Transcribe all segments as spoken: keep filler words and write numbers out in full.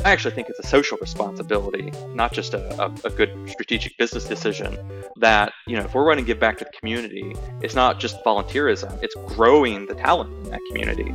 I actually think it's a social responsibility, not just a, a, a good strategic business decision that, you know, if we're running Give Back to the community, it's not just volunteerism, it's growing the talent in that community.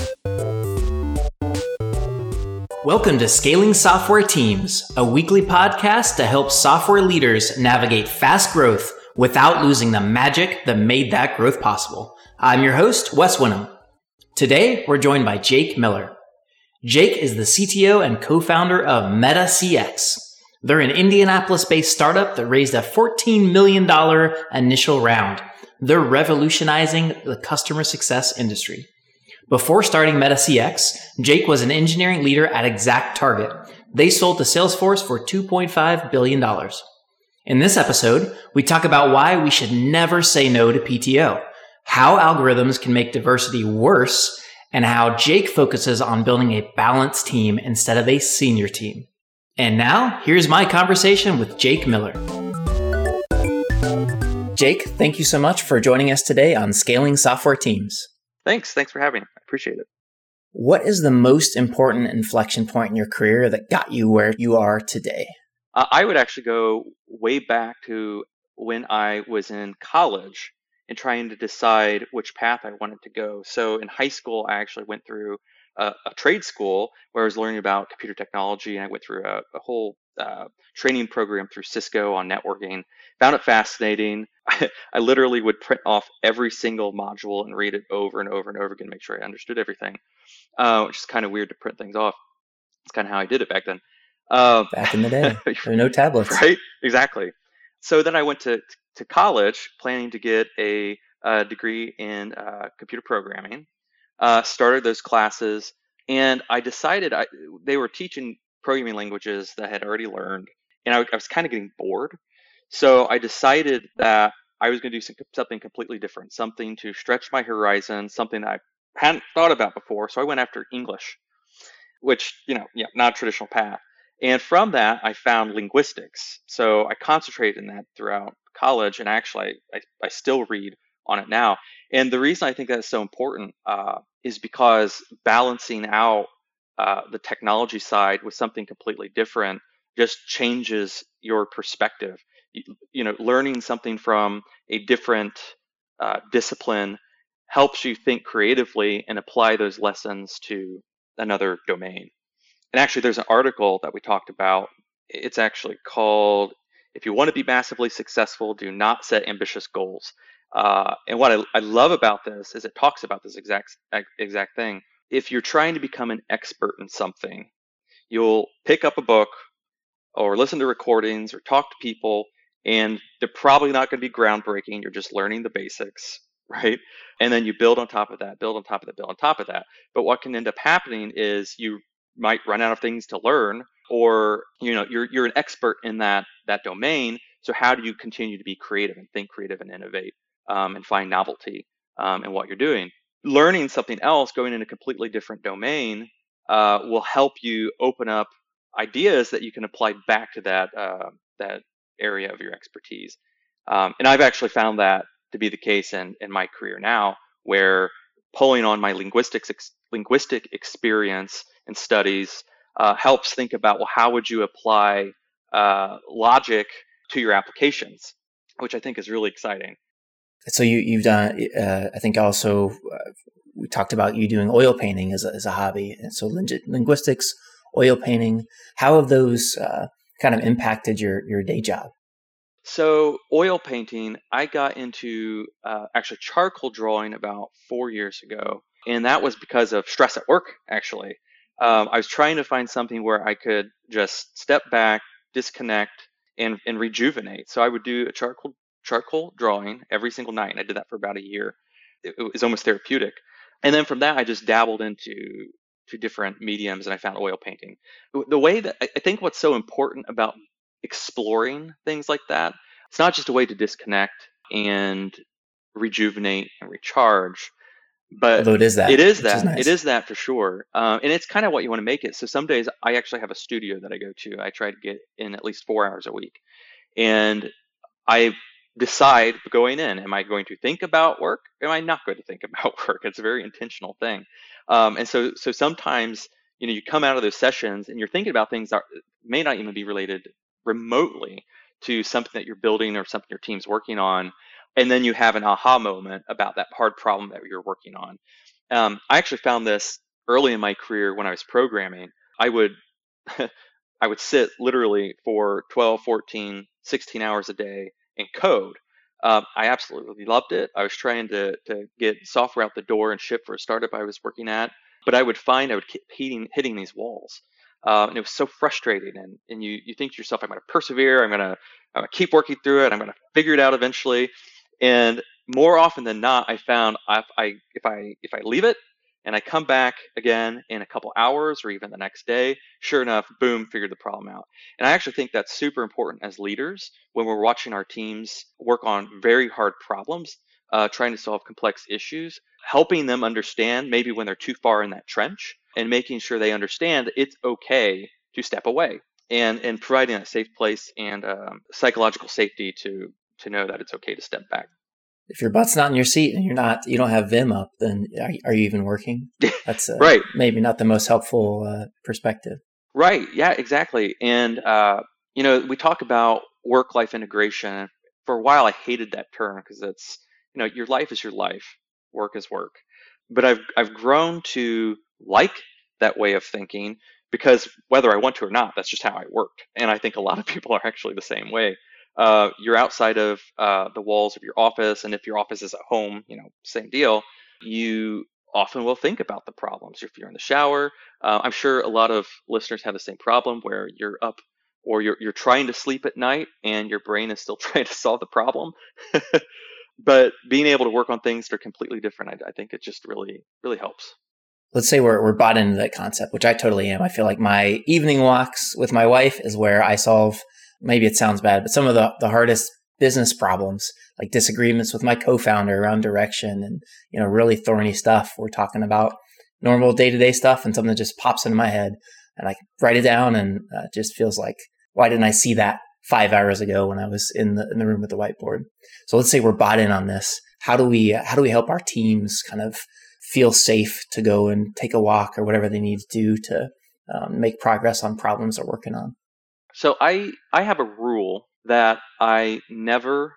Welcome to Scaling Software Teams, a weekly podcast to help software leaders navigate fast growth without losing the magic that made that growth possible. I'm your host, Wes Winham. Today, we're joined by Jake Miller. Jake is the C T O and co-founder of MetaCX. They're an Indianapolis-based startup that raised a fourteen million dollars initial round. They're revolutionizing the customer success industry. Before starting MetaCX, Jake was an engineering leader at ExactTarget. They sold to Salesforce for two point five billion dollars. In this episode, we talk about why we should never say no to P T O, how algorithms can make diversity worse, and how Jake focuses on building a balanced team instead of a senior team. And now, here's my conversation with Jake Miller. Jake, thank you so much for joining us today on Scaling Software Teams. Thanks. Thanks for having me. I appreciate it. What is the most important inflection point in your career that got you where you are today? Uh, I would actually go way back to when I was in college and trying to decide which path I wanted to go. So in high school, I actually went through a, a trade school where I was learning about computer technology, and I went through a, a whole uh, training program through Cisco on networking. Found it fascinating. I, I literally would print off every single module and read it over and over and over again to make sure I understood everything, uh, which is kind of weird to print things off. It's kind of how I did it back then. Uh, back in the day, there were no tablets. Right? Exactly. So then I went to to college planning to get a, a degree in uh, computer programming, uh, started those classes, and I decided I, they were teaching programming languages that I had already learned, and I, I was kind of getting bored. So I decided that I was going to do some, something completely different, something to stretch my horizon, something that I hadn't thought about before. So I went after English, which, you know, yeah, not a traditional path. And from that, I found linguistics. So I concentrated in that throughout college, and actually, I, I still read on it now. And the reason I think that's so important uh, is because balancing out uh, the technology side with something completely different just changes your perspective. You, you know, learning something from a different uh, discipline helps you think creatively and apply those lessons to another domain. And actually, there's an article that we talked about. It's actually called, "If you want to be massively successful, do not set ambitious goals." Uh, and what I, I love about this is it talks about this exact exact thing. If you're trying to become an expert in something, you'll pick up a book or listen to recordings or talk to people, and they're probably not going to be groundbreaking. You're just learning the basics, right? And then you build on top of that, build on top of that, build on top of that. But what can end up happening is you might run out of things to learn, or you know you're you're an expert in that that domain. So how do you continue to be creative and think creative and innovate um, and find novelty um, in what you're doing? Learning something else, going in a completely different domain, uh, will help you open up ideas that you can apply back to that uh, that area of your expertise. Um, and I've actually found that to be the case in in my career now, where pulling on my linguistics ex- linguistic experience and studies uh, helps think about, well, how would you apply uh, logic to your applications, which I think is really exciting. So you, you've done, uh, I think also, uh, we talked about you doing oil painting as a, as a hobby. And so ling- linguistics, oil painting, how have those uh, kind of impacted your, your day job? So oil painting, I got into uh, actually charcoal drawing about four years ago. And that was because of stress at work, actually. Um, I was trying to find something where I could just step back, disconnect, and, and rejuvenate. So I would do a charcoal charcoal drawing every single night. And I did that for about a year. It, it was almost therapeutic. And then from that, I just dabbled into to different mediums, and I found oil painting. The way that I think what's so important about exploring things like that, it's not just a way to disconnect and rejuvenate and recharge, but although it is that, it is that, is nice. It is that for sure. Um, and it's kind of what you want to make it. So some days I actually have a studio that I go to. I try to get in at least four hours a week. And I decide going in, am I going to think about work? Am I not going to think about work? It's a very intentional thing. Um, and so, so sometimes you know, you come out of those sessions and you're thinking about things that may not even be related remotely to something that you're building or something your team's working on. And then you have an aha moment about that hard problem that you're working on. Um, I actually found this early in my career when I was programming. I would I would sit literally for twelve, fourteen, sixteen hours a day and code. Um, I absolutely loved it. I was trying to, to get software out the door and ship for a startup I was working at, but I would find I would keep hitting, hitting these walls. Uh, and it was so frustrating. And, and you, you think to yourself, I'm going to persevere. I'm going to I'm going to keep working through it. I'm going to figure it out eventually. And more often than not, I found if I if I if I leave it and I come back again in a couple hours or even the next day, sure enough, boom, figured the problem out. And I actually think that's super important as leaders when we're watching our teams work on very hard problems, uh, trying to solve complex issues, helping them understand maybe when they're too far in that trench and making sure they understand that it's okay to step away and, and providing a safe place and um, psychological safety to to know that it's okay to step back. If your butt's not in your seat and you're not, you don't have Vim up, then are, are you even working? That's uh, right. Maybe not the most helpful uh, perspective. Right. Yeah, exactly. And, uh, you know, we talk about work-life integration. For a while, I hated that term because it's, you know, your life is your life, work is work. But I've I've grown to like that way of thinking because whether I want to or not, that's just how I work. And I think a lot of people are actually the same way. Uh, you're outside of uh, the walls of your office, and if your office is at home, you know, same deal. You often will think about the problems. If you're in the shower, uh, I'm sure a lot of listeners have the same problem where you're up or you're you're trying to sleep at night and your brain is still trying to solve the problem. But being able to work on things that are completely different, I, I think it just really really helps. Let's say we're we're bought into that concept, which I totally am. I feel like my evening walks with my wife is where I solve. Maybe it sounds bad, but some of the, the hardest business problems, like disagreements with my co-founder around direction and, you know, really thorny stuff. We're talking about normal day-to-day stuff and something that just pops into my head and I write it down and uh, it just feels like, why didn't I see that five hours ago when I was in the in the room with the whiteboard? So let's say we're bought in on this. How do we how do we help our teams kind of feel safe to go and take a walk or whatever they need to do to um, make progress on problems they're working on? So I I have a rule that I never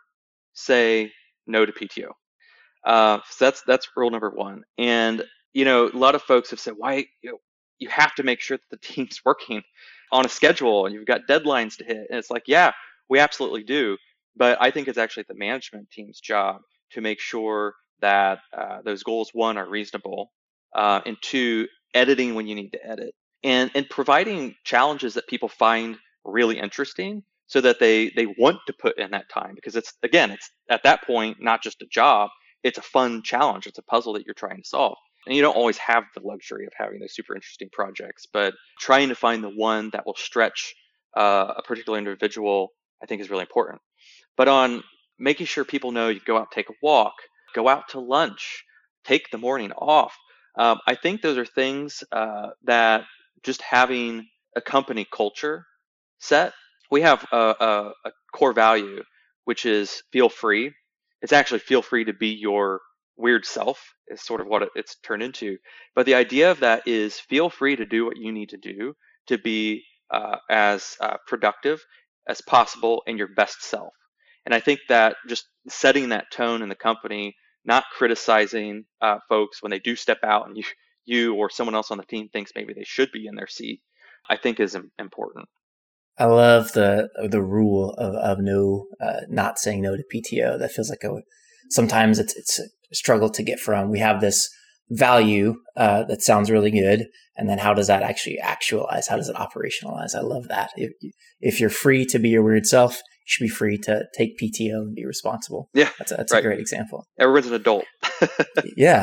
say no to P T O. Uh, so that's that's rule number one. And you know, a lot of folks have said, why you know, you have to make sure that the team's working on a schedule and you've got deadlines to hit. And it's like, yeah, we absolutely do. But I think it's actually the management team's job to make sure that uh, those goals, one, are reasonable, uh, and two, editing when you need to edit, and and providing challenges that people find really interesting so that they they want to put in that time, because it's again it's at that point not just a job, it's a fun challenge, it's a puzzle that you're trying to solve. And you don't always have the luxury of having those super interesting projects, but trying to find the one that will stretch uh, a particular individual, I think, is really important. But on making sure people know you go out, take a walk, go out to lunch, take the morning off, um, I think those are things uh, that just having a company culture set. We have a, a, a core value, which is feel free. It's actually feel free to be your weird self is sort of what it, it's turned into. But the idea of that is feel free to do what you need to do to be uh, as uh, productive as possible and your best self. And I think that just setting that tone in the company, not criticizing uh, folks when they do step out and you, you or someone else on the team thinks maybe they should be in their seat, I think is important. I love the the rule of of no, uh, not saying no to P T O. That feels like a sometimes it's it's a struggle to get from. We have this value uh, that sounds really good, and then how does that actually actualize? How does it operationalize? I love that. If if you're free to be your weird self, you should be free to take P T O and be responsible. Yeah, that's a, that's right. a great example. Everyone's an adult. Yeah.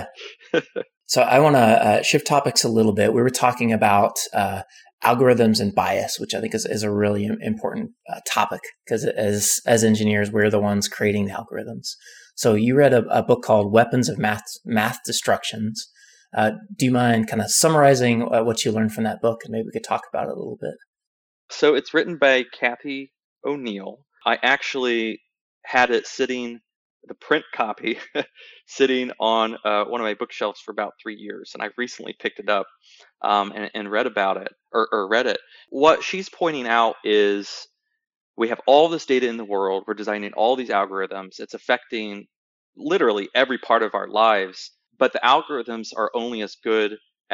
So I want to uh, shift topics a little bit. We were talking about uh, algorithms and bias, which I think is, is a really important uh, topic because as as engineers, we're the ones creating the algorithms. So you read a, a book called Weapons of Math Math Destructions. Uh, do you mind kind of summarizing uh, what you learned from that book, and maybe we could talk about it a little bit? So it's written by Cathy O'Neil. I actually had it sitting the print copy sitting on uh, one of my bookshelves for about three years, and I've recently picked it up um, and, and read about it or, or read it. What she's pointing out is we have all this data in the world. We're designing all these algorithms. It's affecting literally every part of our lives, but the algorithms are only as good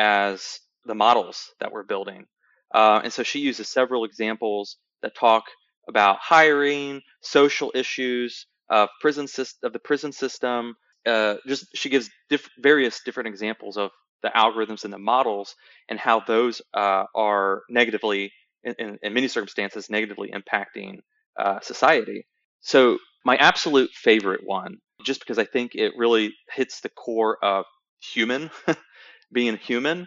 as the models that we're building. Uh, and so she uses several examples that talk about hiring, social issues, of prison system, of the prison system. Uh, just she gives diff- various different examples of the algorithms and the models and how those uh, are negatively, in, in, in many circumstances, negatively impacting uh, society. So my absolute favorite one, just because I think it really hits the core of human, being human,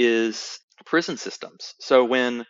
is prison systems. So when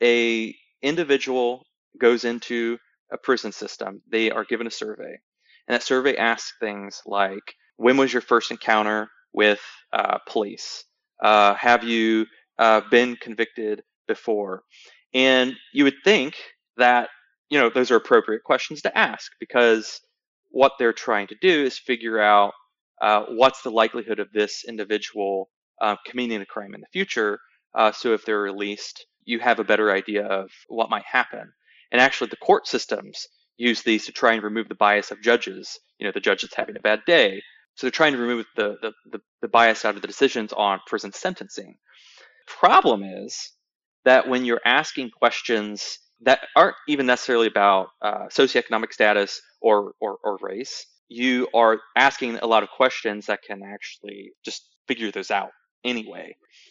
a individual goes into a prison system, they are given a survey, and that survey asks things like, when was your first encounter with uh, police? Uh, have you uh, been convicted before? And you would think that, you know, those are appropriate questions to ask, because what they're trying to do is figure out uh, what's the likelihood of this individual uh, committing a crime in the future. Uh, so if they're released, you have a better idea of what might happen. And actually, the court systems use these to try and remove the bias of judges. You know, the judge that's having a bad day. So they're trying to remove the, the, the, the bias out of the decisions on prison sentencing. Problem is that when you're asking questions that aren't even necessarily about uh, socioeconomic status or, or, or race, you are asking a lot of questions that can actually just figure those out anyway.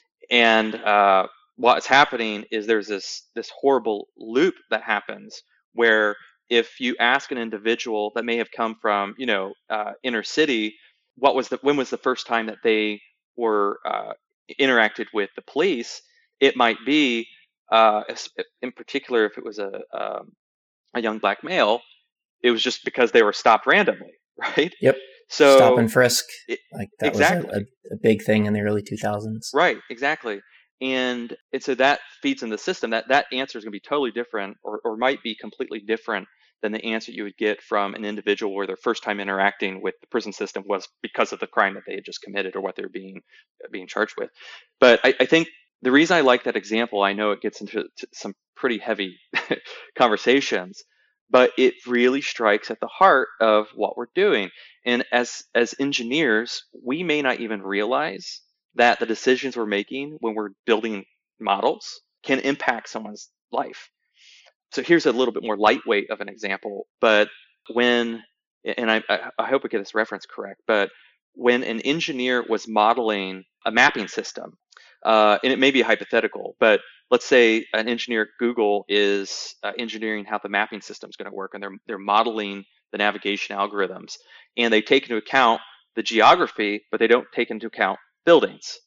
And uh, what's happening is there's this this horrible loop that happens where if you ask an individual that may have come from, you know, uh, inner city, what was the when was the first time that they were uh, interacted with the police, it might be, uh, in particular, if it was a um, a young black male, it was just because they were stopped randomly, right? Yep. So Stop and frisk. it, Like that exactly. was a, a, a big thing in the early two thousands. Right, exactly. And and so that feeds in the system. That that answer is going to be totally different, or, or might be completely different than the answer you would get from an individual where their first time interacting with the prison system was because of the crime that they had just committed or what they're being being charged with. But I, I think the reason I like that example, I know it gets into some pretty heavy conversations, but it really strikes at the heart of what we're doing. And as as engineers, we may not even realize that the decisions we're making when we're building models can impact someone's life. So here's a little bit more lightweight of an example, but when, and I, I hope I get this reference correct, but when an engineer was modeling a mapping system, uh, and it may be hypothetical, but let's say an engineer at Google is uh, engineering how the mapping system is going to work, and they're they're modeling the navigation algorithms, and they take into account the geography, but they don't take into account buildings.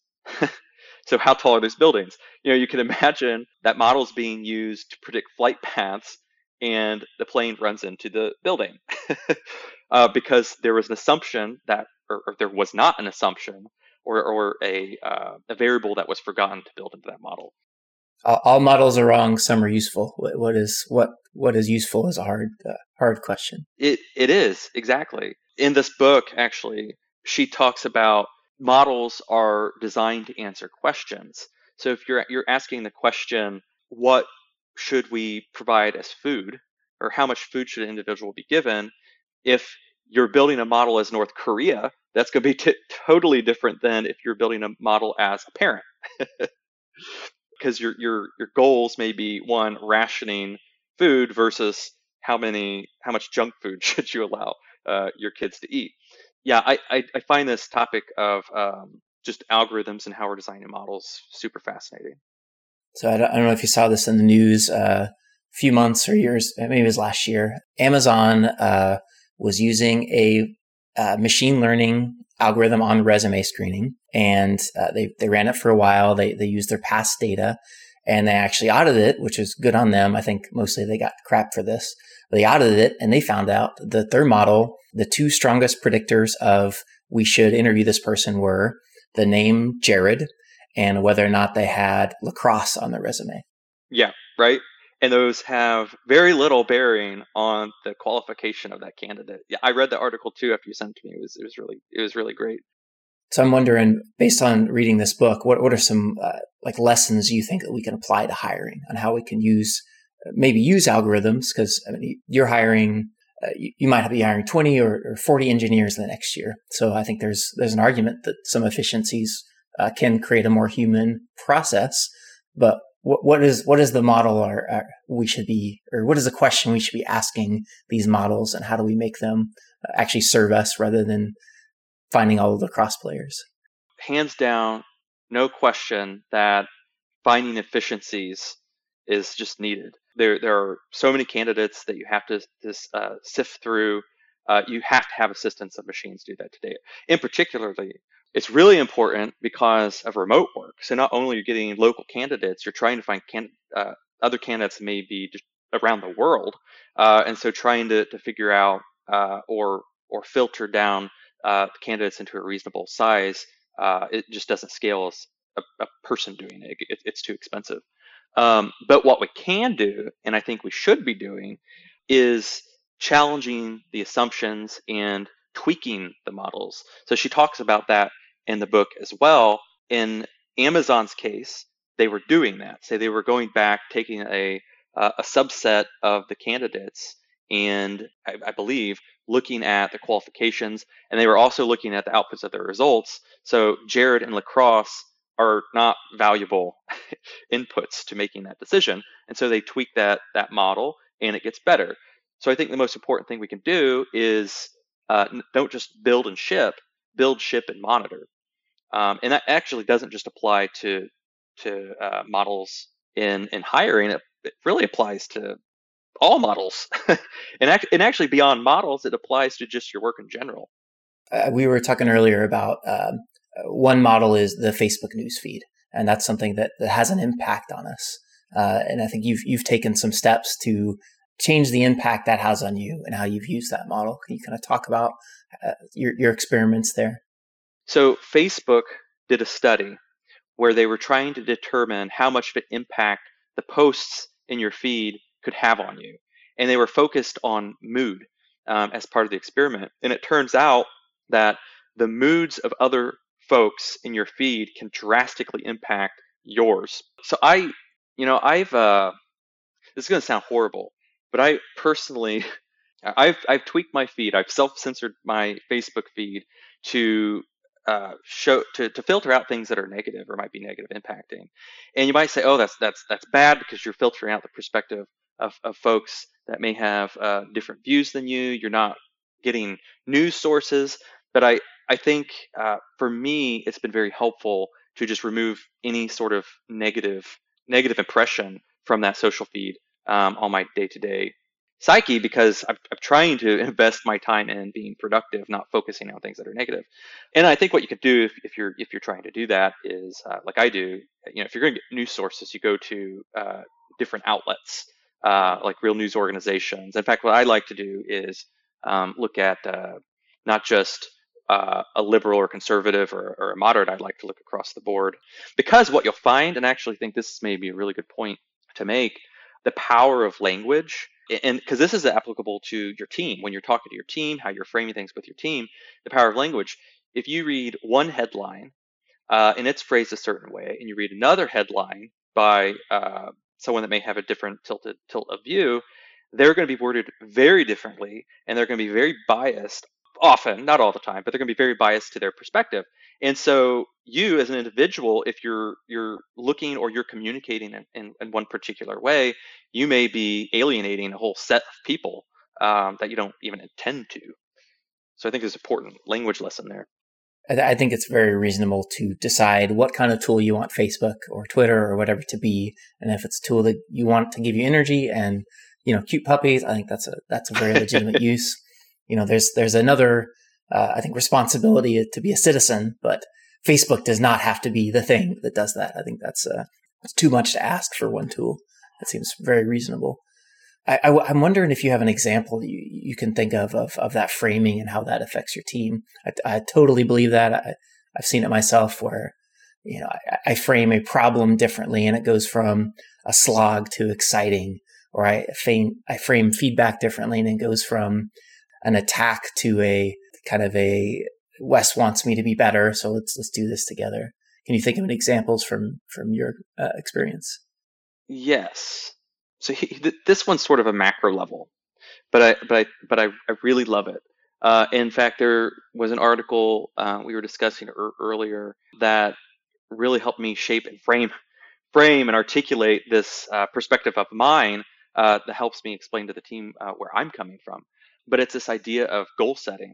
So how tall are those buildings? You know, you can imagine that model is being used to predict flight paths, and the plane runs into the building uh, because there was an assumption that, or, or there was not an assumption, or or a uh, a variable that was forgotten to build into that model. All, all models are wrong. Some are useful. What, what is what what is useful is a hard uh, hard question. It it is, exactly. In this book, actually, she talks about models are designed to answer questions. So if you're you're asking the question, what should we provide as food, or how much food should an individual be given? If you're building a model as North Korea, that's going to be t- totally different than if you're building a model as a parent, because your your your goals may be, one, rationing food versus how many how much junk food should you allow uh, your kids to eat. Yeah, I, I, I find this topic of um, just algorithms and how we're designing models super fascinating. So I don't, I don't know if you saw this in the news uh, a few months or years, maybe it was last year. Amazon uh, was using a uh, machine learning algorithm on resume screening, and uh, they they ran it for a while. They they used their past data, and they actually audited it, which is good on them. I think mostly they got crap for this. They audited it, and they found out that their model, the two strongest predictors of we should interview this person were the name Jared and whether or not they had lacrosse on their resume. Yeah, right. and those have very little bearing on the qualification of that candidate. Yeah, I read the article too after you sent it to me. It was it was really it was really great. So I'm wondering, based on reading this book, what what are some uh, like lessons you think that we can apply to hiring, on how we can use maybe use algorithms? Because I mean, you're hiring, uh, you, you might be hiring twenty or, or forty engineers the next year. So I think there's there's an argument that some efficiencies uh, can create a more human process. But what what is what is the model or, or we should be, or what is the question we should be asking these models, and how do we make them actually serve us rather than finding all of the cross players? Hands down, no question that finding efficiencies is just needed. There, there are so many candidates that you have to, to uh, sift through. Uh, you have to have assistance of machines do that today. In particularly, it's really important because of remote work. So not only are you getting local candidates, you're trying to find can, uh, other candidates maybe just around the world, uh, and so trying to, to figure out uh, or or filter down uh, candidates into a reasonable size, uh, it just doesn't scale as a, a person doing it. it. It's too expensive. Um, but what we can do, and I think we should be doing, is challenging the assumptions and tweaking the models. So she talks about that in the book as well. In Amazon's case, they were doing that. Say they were going back, taking a uh, a subset of the candidates, and I, I believe looking at the qualifications, and they were also looking at the outputs of their results. So Jared and Lacrosse are not valuable inputs to making that decision, and so they tweak that that model, and it gets better. So I think the most important thing we can do is uh, don't just build and ship, build, ship, and monitor. Um, and that actually doesn't just apply to to uh, models in in hiring. It, it really applies to all models, and, act, and actually beyond models, it applies to just your work in general. Uh, we were talking earlier about um, one model is the Facebook newsfeed, and that's something that, that has an impact on us. Uh, and I think you've you've taken some steps to change the impact that has on you and how you've used that model. Can you kind of talk about uh, your your experiments there? So Facebook did a study where they were trying to determine how much of an impact the posts in your feed could have on you. And they were focused on mood um, as part of the experiment. And it turns out that the moods of other folks in your feed can drastically impact yours. So I, you know, I've, uh, this is going to sound horrible, but I personally, I've, I've tweaked my feed. I've self-censored my Facebook feed to uh, show to, to filter out things that are negative or might be negative impacting. And you might say, oh, that's that's that's bad because you're filtering out the perspective of, of folks that may have uh, different views than you. You're not getting news sources. But I, I think uh, for me, it's been very helpful to just remove any sort of negative negative impression from that social feed um, on my day-to-day psyche, because I'm, I'm trying to invest my time in being productive, not focusing on things that are negative. And I think what you could do if, if you're if you're trying to do that is uh, like I do. You know, if you're going to get news sources, you go to uh, different outlets, uh, like real news organizations. In fact, what I like to do is um, look at uh, not just uh, a liberal or conservative or, or a moderate. I'd like to look across the board, because what you'll find, and I actually think this may be a really good point to make, the power of language. And because this is applicable to your team, when you're talking to your team, how you're framing things with your team, the power of language. If you read one headline uh, and it's phrased a certain way, and you read another headline by uh, someone that may have a different tilted tilt of view, they're going to be worded very differently, and they're going to be very biased. Often, not all the time, but they're going to be very biased to their perspective. And so you as an individual, if you're you're looking or you're communicating in, in, in one particular way, you may be alienating a whole set of people um, that you don't even intend to. So I think there's an important language lesson there. I think it's very reasonable to decide what kind of tool you want Facebook or Twitter or whatever to be. And if it's a tool that you want to give you energy and, you know, cute puppies, I think that's a that's a very legitimate use. You know, there's there's another, uh, I think, responsibility to be a citizen, but Facebook does not have to be the thing that does that. I think that's uh, it's too much to ask for one tool. That seems very reasonable. I, I, I'm wondering if you have an example you, you can think of, of of that framing and how that affects your team. I, I totally believe that. I, I've seen it myself where, you know, I, I frame a problem differently and it goes from a slog to exciting. or I frame, I frame feedback differently, and it goes from an attack to a kind of a Wes wants me to be better, so let's let's do this together. Can you think of any examples from from your uh, experience? Yes. So he, th- this one's sort of a macro level, but I but I but I, I really love it. Uh, in fact, there was an article uh, we were discussing er- earlier that really helped me shape and frame frame and articulate this uh, perspective of mine uh, that helps me explain to the team uh, where I'm coming from. But it's this idea of goal setting,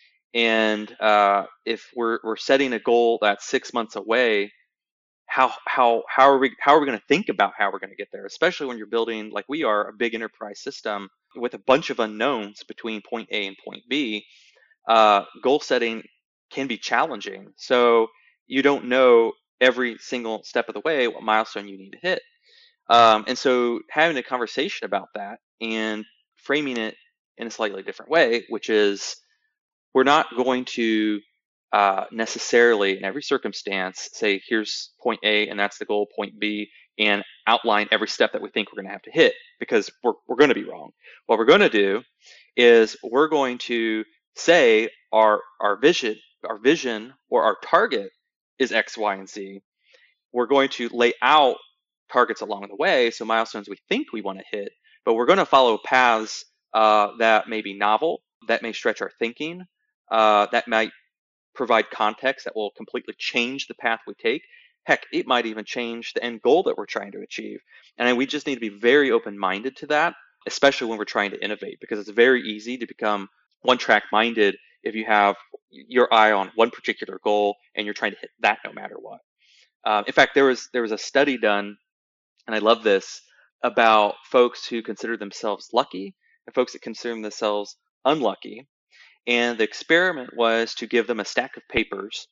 and uh, if we're we're setting a goal that's six months away, how how how are we how are we going to think about how we're going to get there, especially when you're building, like we are, a big enterprise system with a bunch of unknowns between point A and point B. Uh, goal setting can be challenging, so you don't know every single step of the way what milestone you need to hit. Um, and so having a conversation about that and framing it in a slightly different way, which is, we're not going to uh, necessarily in every circumstance say, here's point A and that's the goal, point B, and outline every step that we think we're going to have to hit, because we're, we're going to be wrong. What we're going to do is we're going to say our our vision, our vision or our target is X, Y, and Z. We're going to lay out targets along the way, so milestones we think we want to hit, but we're going to follow paths uh, that may be novel, that may stretch our thinking, uh, that might provide context that will completely change the path we take. Heck, it might even change the end goal that we're trying to achieve. And we just need to be very open-minded to that, especially when we're trying to innovate, because it's very easy to become one-track minded if you have your eye on one particular goal and you're trying to hit that no matter what. Um, in fact, there was there was a study done, and I love this, about folks who consider themselves lucky and folks that consider themselves unlucky. And the experiment was to give them a stack of papers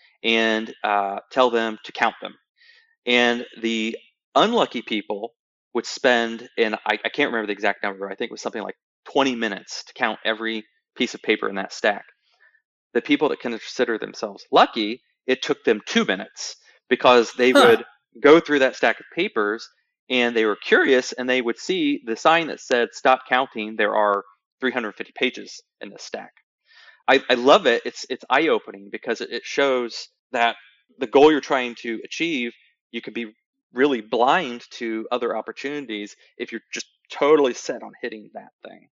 and uh, tell them to count them. And the unlucky people would spend, and I, I can't remember the exact number, I think it was something like twenty minutes to count every piece of paper in that stack. The people that consider themselves lucky, it took them two minutes because they Huh. would go through that stack of papers and they were curious and they would see the sign that said, stop counting, there are three hundred fifty pages in this stack. I, I love it. It's it's eye-opening because it, it shows that the goal you're trying to achieve, you can be really blind to other opportunities if you're just totally set on hitting that thing.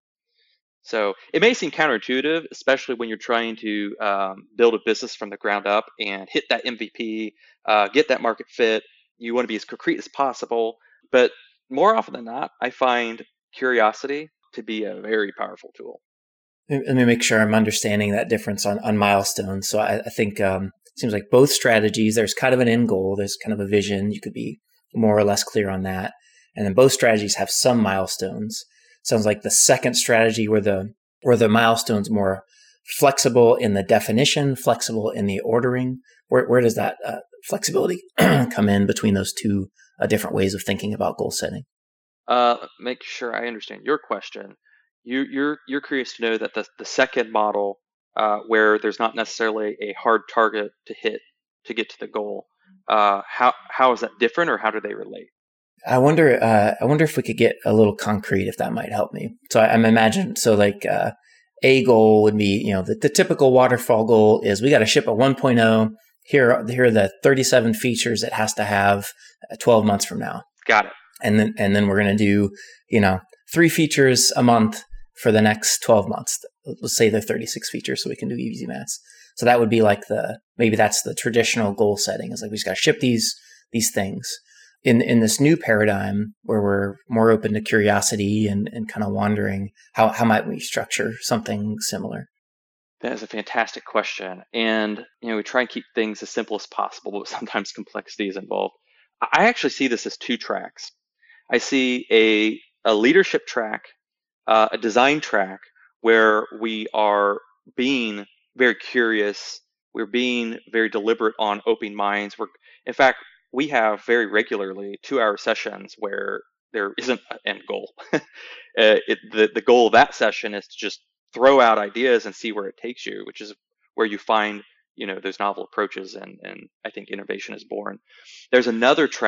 So it may seem counterintuitive, especially when you're trying to um, build a business from the ground up and hit that M V P, uh, get that market fit. You want to be as concrete as possible. But more often than not, I find curiosity to be a very powerful tool. Let me make sure I'm understanding that difference on, on milestones. So I, I think um, it seems like both strategies, there's kind of an end goal, there's kind of a vision. You could be more or less clear on that. And then both strategies have some milestones. Sounds like the second strategy where the where the milestones more flexible in the definition, flexible in the ordering. Where where does that uh, flexibility come in between those two uh, different ways of thinking about goal setting? Uh, make sure I understand your question. You, you're you're curious to know that the the second model, uh, where there's not necessarily a hard target to hit to get to the goal, uh, how how is that different, or how do they relate? I wonder. Uh, I wonder if we could get a little concrete, if that might help me. So I, I'm imagining. So like uh, a goal would be, you know, the, the typical waterfall goal is we got to ship a one point oh. Here, here are the thirty-seven features it has to have twelve months from now. Got it. And then and then we're going to do, you know, three features a month for the next twelve months. Let's say they're thirty-six features, so we can do easy maths. So that would be like the maybe that's the traditional goal setting. Is like we just got to ship these these things. In in this new paradigm where we're more open to curiosity and, and kind of wondering, how, how might we structure something similar? That is a fantastic question. And, you know, we try and keep things as simple as possible, but sometimes complexity is involved. I actually see this as two tracks. I see a, a leadership track, uh, a design track, where we are being very curious. We're being very deliberate on opening minds. We're, in fact, we have very regularly two-hour sessions where there isn't an end goal. uh, it, the, the goal of that session is to just throw out ideas and see where it takes you, which is where you find, you know, those novel approaches, and, and I think innovation is born. There's another track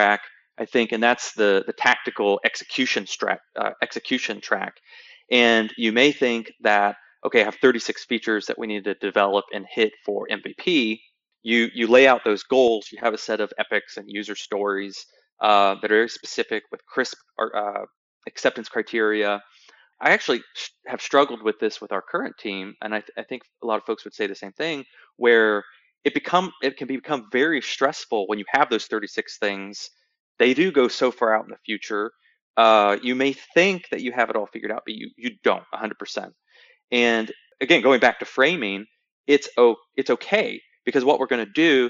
I think, and that's the the tactical execution strat, uh, execution track. And you may think that, okay, I have thirty-six features that we need to develop and hit for M V P. You you lay out those goals. You have a set of epics and user stories uh, that are very specific with crisp uh, acceptance criteria. I actually have struggled with this with our current team, and I, th- I think a lot of folks would say the same thing, where it become it can become very stressful when you have those thirty-six things. They do go so far out in the future. Uh, you may think that you have it all figured out, but you you don't one hundred percent. And again, going back to framing, it's oh, it's okay, because what we're going to do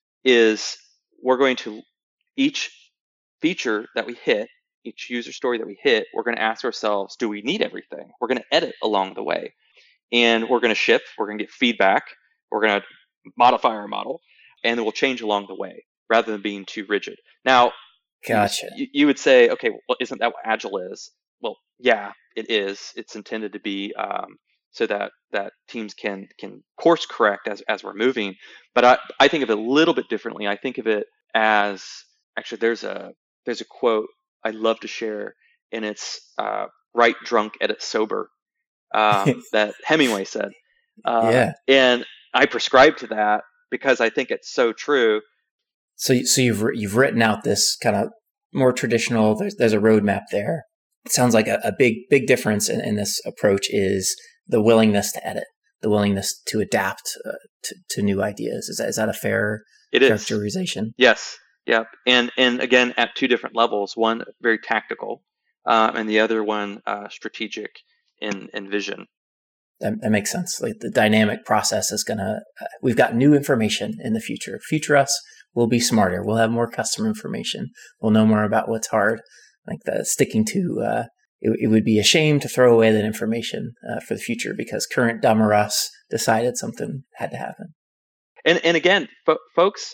is we're going to each feature that we hit, each user story that we hit, we're going to ask ourselves, do we need everything? We're going to edit along the way, and we're going to ship, we're going to get feedback, we're going to modify our model, and then we'll change along the way rather than being too rigid. Now, Gotcha. you, you would say, okay, well, isn't that what Agile is? Well, yeah, it is. It's intended to be um, so that that teams can can course correct as as we're moving. But I I think of it a little bit differently. I think of it as, actually, there's a there's a quote I love to share, and it's uh, "Write drunk, edit sober," um, that Hemingway said, uh, Yeah. and I prescribe to that because I think it's so true. So, so you've you've written out this kind of more traditional. There's there's a roadmap there. It sounds like a, a big big difference in, in this approach is the willingness to edit, the willingness to adapt uh, to, to new ideas. Is that is that a fair It is. characterization? Yes. Yep. And and again, at two different levels. One very tactical, uh, and the other one uh, strategic in in vision. That, that makes sense. Like the dynamic process is gonna. Uh, we've got new information in the future. Future us will be smarter. We'll have more customer information. We'll know more about what's hard. Like the sticking to. Uh, it, it would be a shame to throw away that information uh, for the future because current dumber us decided something had to happen. And and again, fo- folks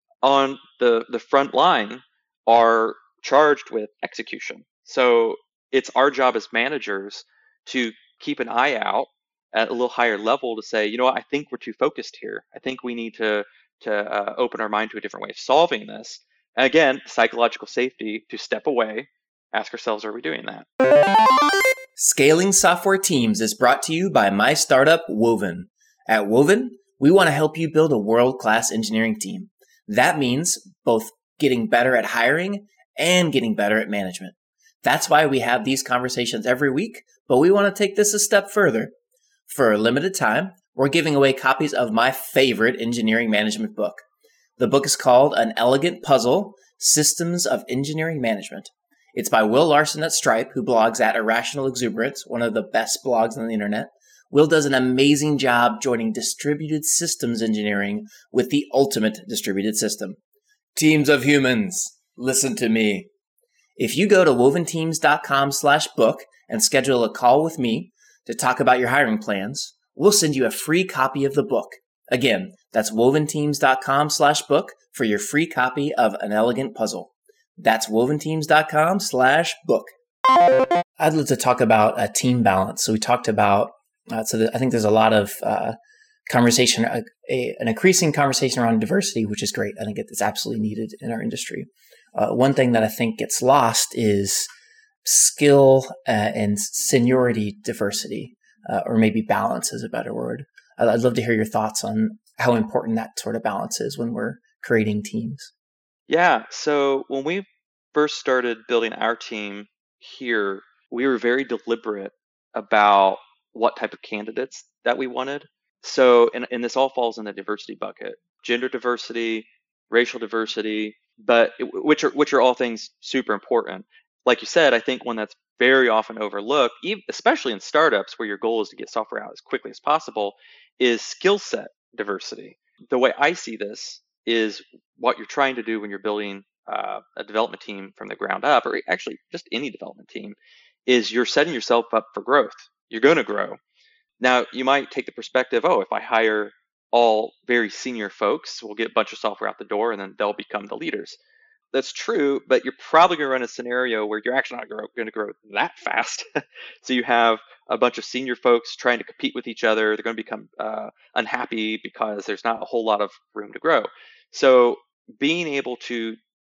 on the the front line are charged with execution. So it's our job as managers to keep an eye out at a little higher level to say, you know what, I think we're too focused here. I think we need to to uh, open our mind to a different way of solving this. And again, psychological safety, to step away, ask ourselves, are we doing that? Scaling Software Teams is brought to you by my startup, Woven. At Woven, we want to help you build a world-class engineering team. That means both getting better at hiring and getting better at management. That's why we have these conversations every week, but we want to take this a step further. For a limited time, we're giving away copies of my favorite engineering management book. The book is called An Elegant Puzzle: Systems of Engineering Management. It's by Will Larson at Stripe, who blogs at Irrational Exuberance, one of the best blogs on the internet. Will does an amazing job joining distributed systems engineering with the ultimate distributed system. Teams of humans, listen to me. If you go to woventeams.com slash book and schedule a call with me to talk about your hiring plans, we'll send you a free copy of the book. Again, that's woventeams.com slash book for your free copy of An Elegant Puzzle. That's woventeams.com slash book. I'd love to talk about uh, team balance. So we talked about, uh, so th- I think there's a lot of uh, conversation, a, a, an increasing conversation around diversity, which is great. I think it's absolutely needed in our industry. Uh, one thing that I think gets lost is skill uh, and seniority diversity, uh, or maybe balance is a better word. I'd, I'd love to hear your thoughts on how important that sort of balance is when we're creating teams. Yeah. So when we first started building our team here, we were very deliberate about what type of candidates that we wanted. So, and, and this all falls in the diversity bucket: gender diversity, racial diversity, but it, which are which are all things super important. Like you said, I think one that's very often overlooked, even, especially in startups where your goal is to get software out as quickly as possible, is skill set diversity. The way I see this is what you're trying to do when you're building uh, a development team from the ground up, or actually just any development team, is you're setting yourself up for growth. You're going to grow. Now, you might take the perspective, oh, if I hire all very senior folks, we'll get a bunch of software out the door and then they'll become the leaders. That's true, but you're probably going to run a scenario where you're actually not going to grow that fast. So you have a bunch of senior folks trying to compete with each other. They're going to become uh, unhappy because there's not a whole lot of room to grow. So being able to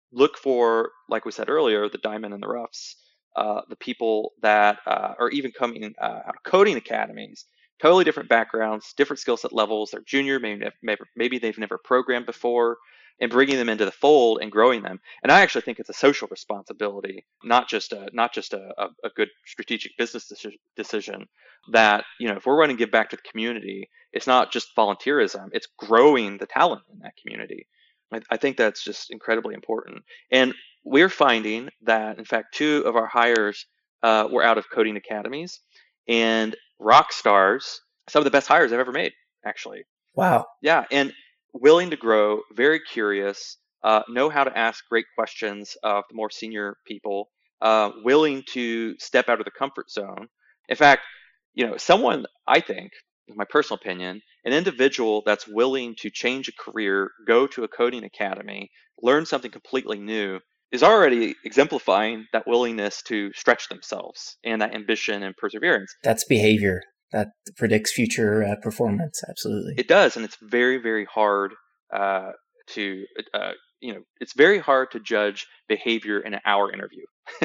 look for, like we said earlier, the diamond in the roughs, uh, the people that uh, are even coming uh, out of coding academies, totally different backgrounds, different skill set levels. They're junior, maybe, maybe maybe they've never programmed before, and bringing them into the fold and growing them. And I actually think it's a social responsibility, not just a not just a, a, a good strategic business decision. That, you know, if we're running Give Back to the community, it's not just volunteerism; it's growing the talent in that community. I, I think that's just incredibly important. And we're finding that, in fact, two of our hires uh, were out of coding academies, and rock stars, some of the best hires I've ever made, actually. Wow. Yeah, and willing to grow, very curious, uh, know how to ask great questions of the more senior people, uh, willing to step out of the comfort zone. In fact, you know, someone, I think, in my personal opinion, an individual that's willing to change a career, go to a coding academy, learn something completely new, is already exemplifying that willingness to stretch themselves and that ambition and perseverance. That's behavior that predicts future uh, performance. Absolutely. It does. And it's very, very hard uh, to, uh, you know, it's very hard to judge behavior in an hour interview.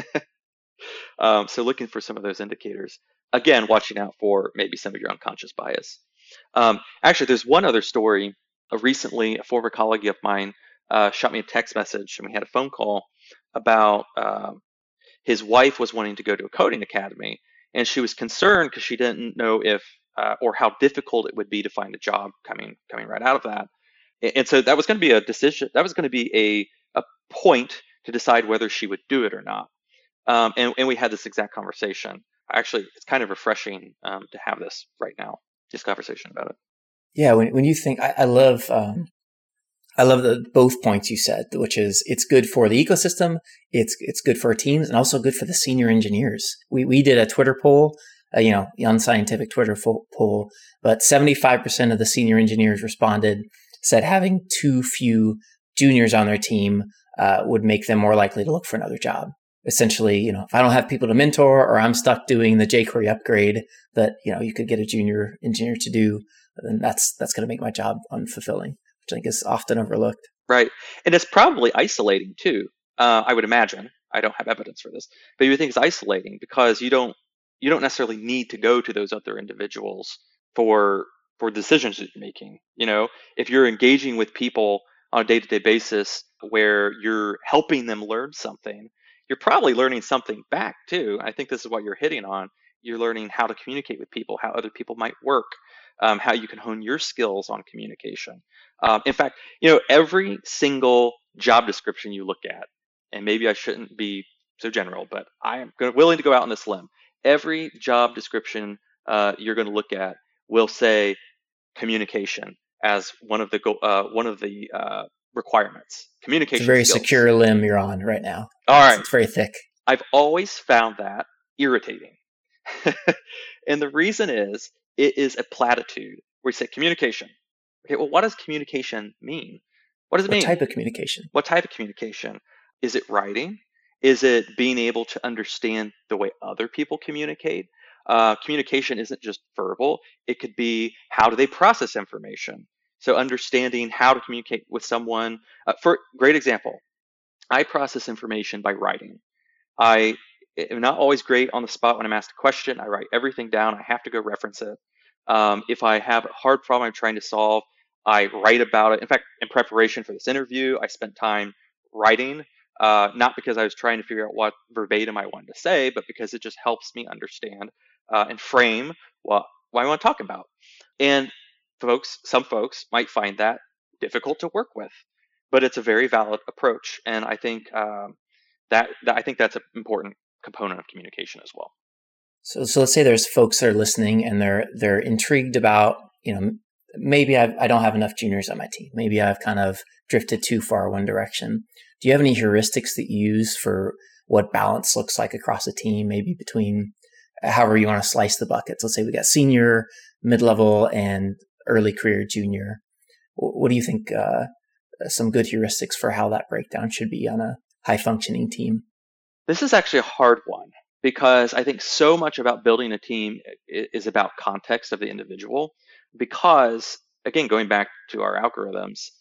um, so looking for some of those indicators. Again, watching out for maybe some of your unconscious bias. Um, actually, there's one other story. Uh, recently, a former colleague of mine uh, shot me a text message, and we had a phone call about um, his wife was wanting to go to a coding academy, and she was concerned because she didn't know if uh, or how difficult it would be to find a job coming coming right out of that. And, and so that was going to be a decision. That was going to be a a point to decide whether she would do it or not. Um, and, and we had this exact conversation. Actually, it's kind of refreshing um, to have this right now, this conversation about it. Yeah, when when you think, I, I love, um, I love the both points you said, which is it's good for the ecosystem, it's it's good for our teams, and also good for the senior engineers. We we did a Twitter poll, uh, you know, the unscientific Twitter fo- poll, but seventy-five percent of the senior engineers responded, said having too few juniors on their team uh, would make them more likely to look for another job. Essentially, you know, if I don't have people to mentor, or I'm stuck doing the jQuery upgrade that, you know, you could get a junior engineer to do, then that's that's going to make my job unfulfilling, which I think is often overlooked. Right. And it's probably isolating too. Uh, I would imagine. I don't have evidence for this, but you think it's isolating because you don't you don't necessarily need to go to those other individuals for for decisions that you're making. You know, if you're engaging with people on a day-to-day basis where you're helping them learn something, you're probably learning something back too. I think this is what you're hitting on. You're learning how to communicate with people, how other people might work, um, how you can hone your skills on communication. Um, in fact, you know, every single job description you look at, and maybe I shouldn't be so general, but I am going willing to go out on this limb. Every job description uh, you're going to look at will say communication as one of the go- uh, one of the uh, requirements. Communication. It's a very skills. secure limb you're on right now. All right, it's very thick. I've always found that irritating, and the reason is it is a platitude where you say communication. Okay, well, what does communication mean? What does it what mean? What type of communication? What type of communication? Is it writing? Is it being able to understand the way other people communicate? Uh, communication isn't just verbal. It could be how do they process information? So understanding how to communicate with someone. Uh, for great example, I process information by writing. I am not always great on the spot when I'm asked a question. I write everything down. I have to go reference it. Um, if I have a hard problem I'm trying to solve, I write about it. In fact, in preparation for this interview, I spent time writing, uh, not because I was trying to figure out what verbatim I wanted to say, but because it just helps me understand uh, and frame what, what I want to talk about. And folks, some folks might find that difficult to work with, but it's a very valid approach. And I think um, that, that I think that's an important component of communication as well. So, so let's say there's folks that are listening and they're they're intrigued about, you know, maybe I've, I don't have enough juniors on my team. Maybe I've kind of drifted too far one direction. Do you have any heuristics that you use for what balance looks like across a team, maybe between however you want to slice the buckets? Let's say we got senior, mid-level, and early career junior. What do you think uh, some good heuristics for how that breakdown should be on a high-functioning team? This is actually a hard one because I think so much about building a team is about context of the individual. Because, again, going back to our algorithms,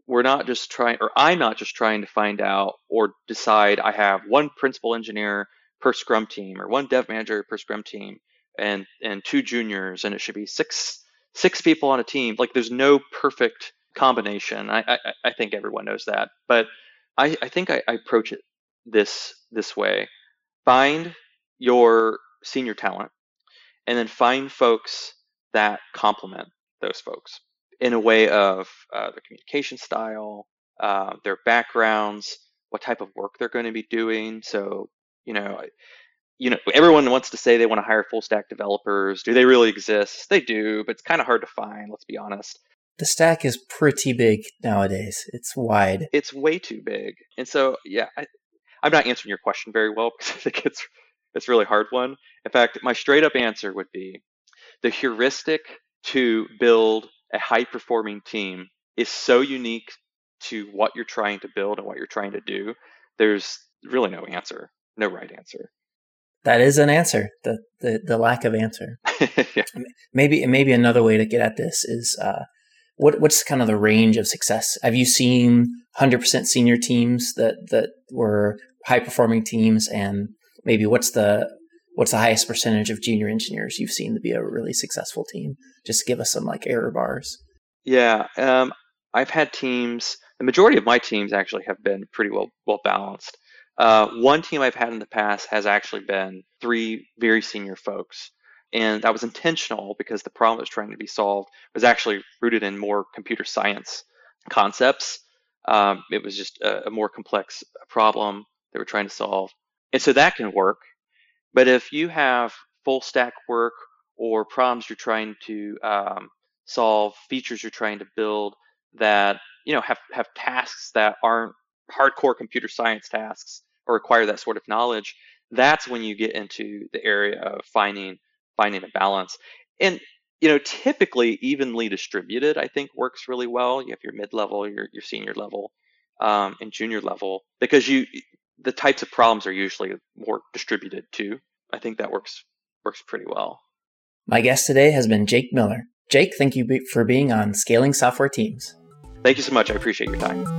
we're not just trying, or I'm not just trying to find out or decide I have one principal engineer per Scrum team or one dev manager per Scrum team and and two juniors, and it should be six six people on a team. Like there's no perfect combination. I I, I think everyone knows that, but I, I think I, I approach it this this way. Find your senior talent and then find folks that complement those folks in a way of uh, their communication style, uh, their backgrounds, what type of work they're going to be doing. So, you know, you know, everyone wants to say they want to hire full stack developers. Do they really exist? They do, but it's kind of hard to find. Let's be honest. The stack is pretty big nowadays. It's wide. It's way too big. And so, yeah, I, I'm not answering your question very well because I think it's it's a really hard one. In fact, my straight up answer would be the heuristic to build a high performing team is so unique to what you're trying to build and what you're trying to do. There's really no answer, no right answer. That is an answer. The the, the lack of answer. Yeah. Maybe maybe another way to get at this is uh, what what's kind of the range of success? Have you seen one hundred percent senior teams that that were high performing teams, and maybe what's the what's the highest percentage of junior engineers you've seen to be a really successful team? Just give us some like error bars. Yeah, um, I've had teams. The majority of my teams actually have been pretty well well balanced. Uh, one team I've had in the past has actually been three very senior folks, and that was intentional because the problem that was trying to be solved was actually rooted in more computer science concepts. Um, it was just a, a more complex problem they were trying to solve, and so that can work. But if you have full stack work or problems you're trying to um, solve, features you're trying to build that you know have have tasks that aren't hardcore computer science tasks or require that sort of knowledge, that's when you get into the area of finding finding a balance. And you know, typically evenly distributed, I think works really well. You have your mid-level, your your senior level, um, and junior level, because you the types of problems are usually more distributed too. I think that works works pretty well. My guest today has been Jake Miller. Jake, thank you for being on Scaling Software Teams. Thank you so much. I appreciate your time.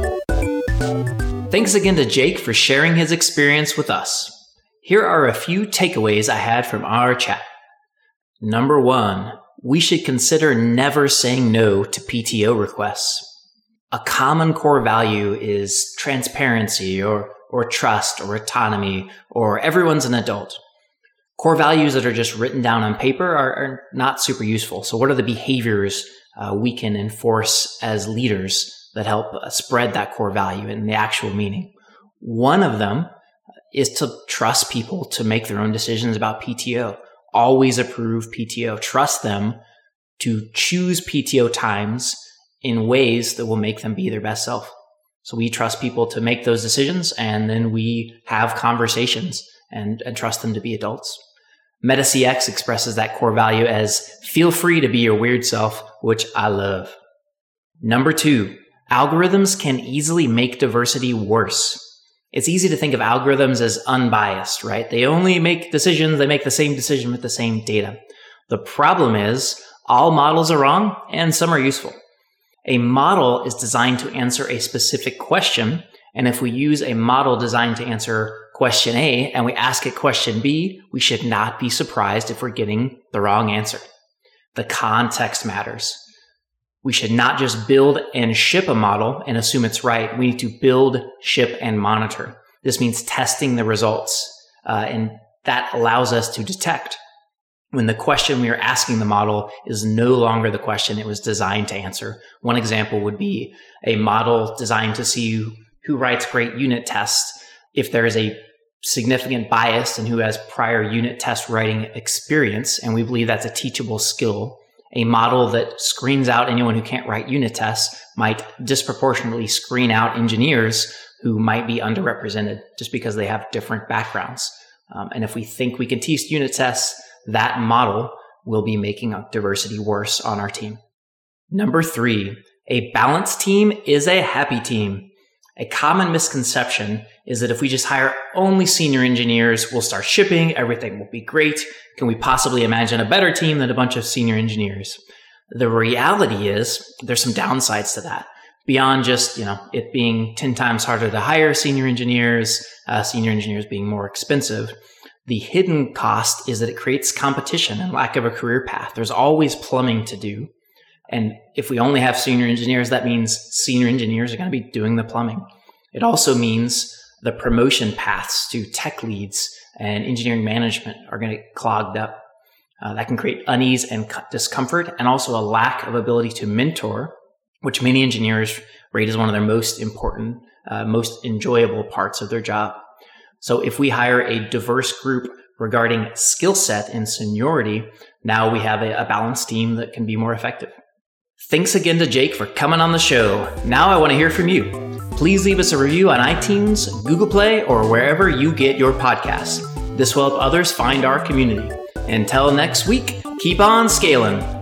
Thanks again to Jake for sharing his experience with us. Here are a few takeaways I had from our chat. Number one, we should consider never saying no to P T O requests. A common core value is transparency or, or trust or autonomy or everyone's an adult. Core values that are just written down on paper are, are not super useful. So what are the behaviors uh, we can enforce as leaders that help uh, spread that core value and the actual meaning? One of them is to trust people to make their own decisions about P T O. Always approve P T O. Trust them to choose P T O times in ways that will make them be their best self. So we trust people to make those decisions, and then we have conversations and, and trust them to be adults. MetaCX expresses that core value as feel free to be your weird self, which I love. Number two, algorithms can easily make diversity worse. It's easy to think of algorithms as unbiased, right? They only make decisions, they make the same decision with the same data. The problem is all models are wrong and some are useful. A model is designed to answer a specific question, and if we use a model designed to answer question A and we ask it question B, we should not be surprised if we're getting the wrong answer. The context matters. We should not just build and ship a model and assume it's right. We need to build, ship, and monitor. This means testing the results, uh, and that allows us to detect when the question we are asking the model is no longer the question it was designed to answer. One example would be a model designed to see who writes great unit tests. If there is a significant bias in who has prior unit test writing experience, and we believe that's a teachable skill, a model that screens out anyone who can't write unit tests might disproportionately screen out engineers who might be underrepresented just because they have different backgrounds. Um, and if we think we can teach unit tests, that model will be making diversity worse on our team. Number three, a balanced team is a happy team. A common misconception is that if we just hire only senior engineers, we'll start shipping, everything will be great. Can we possibly imagine a better team than a bunch of senior engineers? The reality is there's some downsides to that. beyond just, you know, it being ten times harder to hire senior engineers, uh, senior engineers being more expensive, the hidden cost is that it creates competition and lack of a career path. There's always plumbing to do. And if we only have senior engineers, that means senior engineers are going to be doing the plumbing. It also means the promotion paths to tech leads and engineering management are going to get clogged up. Uh, that can create unease and discomfort, and also a lack of ability to mentor, which many engineers rate as one of their most important, uh, most enjoyable parts of their job. So if we hire a diverse group regarding skill set and seniority, now we have a, a balanced team that can be more effective. Thanks again to Jake for coming on the show. Now I want to hear from you. Please leave us a review on iTunes, Google Play, or wherever you get your podcasts. This will help others find our community. Until next week, keep on scaling.